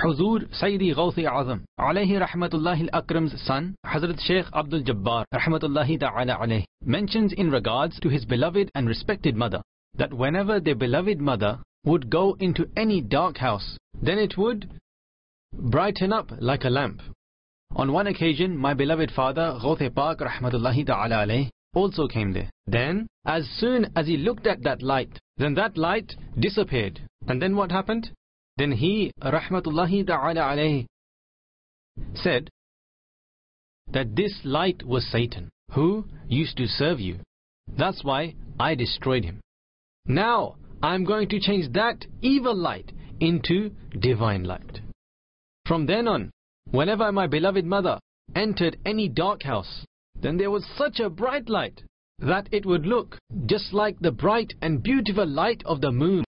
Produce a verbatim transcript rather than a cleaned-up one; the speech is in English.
Huzur Sayyidi Ghawthi Azam alayhi rahmatullahi al-Akram's son, Hazrat Sheikh Abdul Jabbar rahmatullahi ta'ala alayhi, mentions in regards to his beloved and respected mother, that whenever their beloved mother would go into any dark house, then it would brighten up like a lamp. On one occasion, my beloved father, Ghawthi Pak rahmatullahi ta'ala alayhi, also came there. Then, as soon as he looked at that light, then that light disappeared. And then what happened? Then he, rahmatullahi ta'ala alayhi, said that this light was Satan, who used to serve you. That's why I destroyed him. Now, I'm going to change that evil light into divine light. From then on, whenever my beloved mother entered any dark house, then there was such a bright light that it would look just like the bright and beautiful light of the moon.